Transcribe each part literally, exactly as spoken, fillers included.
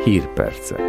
Hírpercek.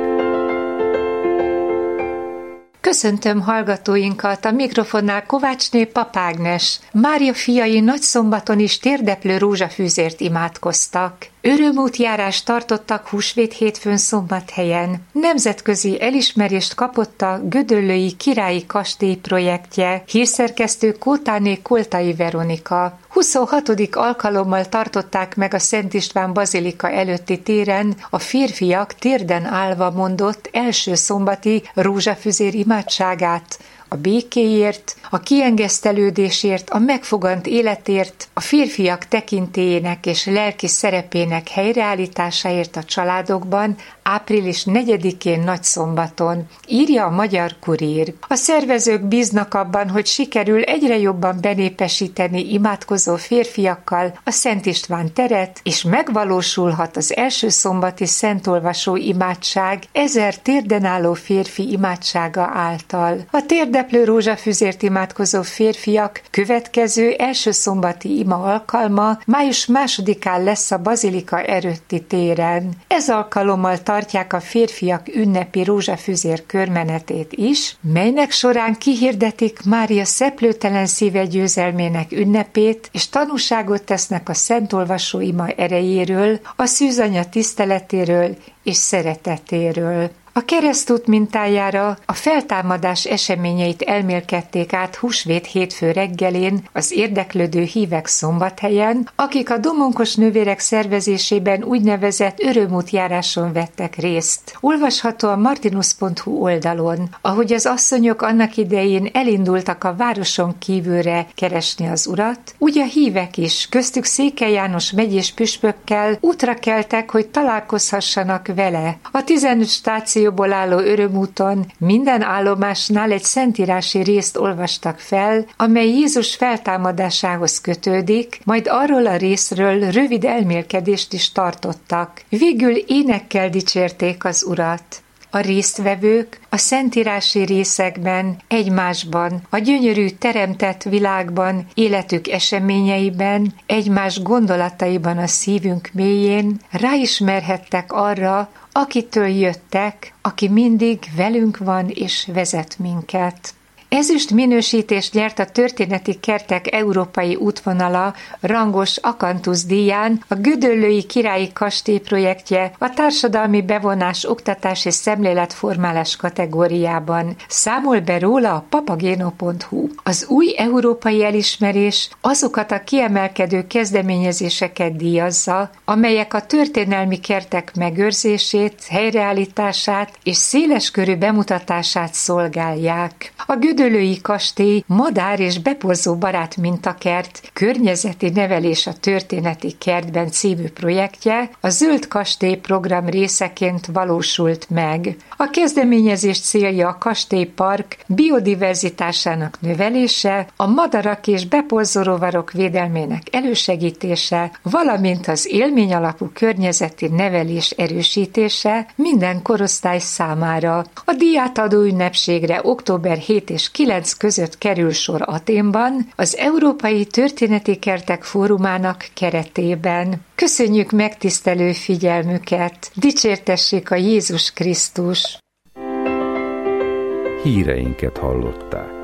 Köszöntöm hallgatóinkat, a mikrofonnál Kovácsné Papágnes. Mária fiai Nagyszombaton is térdeplő rózsafűzért imádkoztak. Örömútjárást tartottak húsvét hétfőn Szombathelyen. Nemzetközi elismerést kapott a Gödöllői Királyi Kastély projektje, hírszerkesztő Kótáné Koltai Veronika. huszonhatodik alkalommal tartották meg a Szent István bazilika előtti téren a férfiak térden állva mondott első szombati rózsafüzér imádságát, a békéért, a kiengesztelődésért, a megfogant életért, a férfiak tekintélyének és lelki szerepének helyreállításáért a családokban, április negyedikén Nagyszombaton, írja a Magyar Kurír. A szervezők bíznak abban, hogy sikerül egyre jobban benépesíteni imádkozó férfiakkal a Szent István teret, és megvalósulhat az első szombati szentolvasó imádság ezer térden álló férfi imádsága által. A térdeplő rózsafüzért imádkozó férfiak következő első szombati ima alkalma május másodikán lesz a bazilika előtti téren. Ez alkalommal tartják a férfiak ünnepi rózsafüzér körmenetét is, melynek során kihirdetik Mária szeplőtelen szíve győzelmének ünnepét, és tanúságot tesznek a szentolvasó ima erejéről, a szűzanya tiszteletéről és szeretetéről. A keresztút mintájára a feltámadás eseményeit elmélkedték át húsvét hétfő reggelén az érdeklődő hívek Szombathelyen, akik a domonkos nővérek szervezésében úgynevezett örömútjáráson vettek részt. Olvasható a martinus pont hu oldalon, ahogy az asszonyok annak idején elindultak a városon kívülre keresni az Urat, úgy a hívek is, köztük Székely János megyés püspökkel útra keltek, hogy találkozhassanak vele. A tizenöt stáció álló örömúton minden állomásnál egy szentírási részt olvastak fel, amely Jézus feltámadásához kötődik, majd arról a részről rövid elmélkedést is tartottak. Végül énekkel dicsérték az Urat. A résztvevők a szentírási részekben, egymásban, a gyönyörű teremtett világban, életük eseményeiben, egymás gondolataiban a szívünk mélyén ráismerhettek arra, akitől jöttek, aki mindig velünk van és vezet minket. Ezüst minősítést nyert a Történeti Kertek Európai Útvonala rangos Akantusz díján a Gödöllői Királyi Kastély projektje a társadalmi bevonás, oktatás és szemléletformálás kategóriában. Számol be róla a papageno pont hu. Az új európai elismerés azokat a kiemelkedő kezdeményezéseket díjazza, amelyek a történelmi kertek megőrzését, helyreállítását és széleskörű bemutatását szolgálják. A Gödöllői Kastély madár és beporzó barát mintakert, környezeti nevelés a történeti kertben című projektje a Zöld Kastély program részeként valósult meg. A kezdeményezés célja a kastélypark biodiverzitásának növelése, a madarak és beporzó rovarok védelmének elősegítése, valamint az élmény alapú környezeti nevelés erősítése minden korosztály számára. A díjátadó ünnepségre október hét és kilenc között kerül sor Athénban, az Európai Történeti Kertek Fórumának keretében. Köszönjük megtisztelő figyelmüket! Dicsértessék a Jézus Krisztus! Híreinket hallották.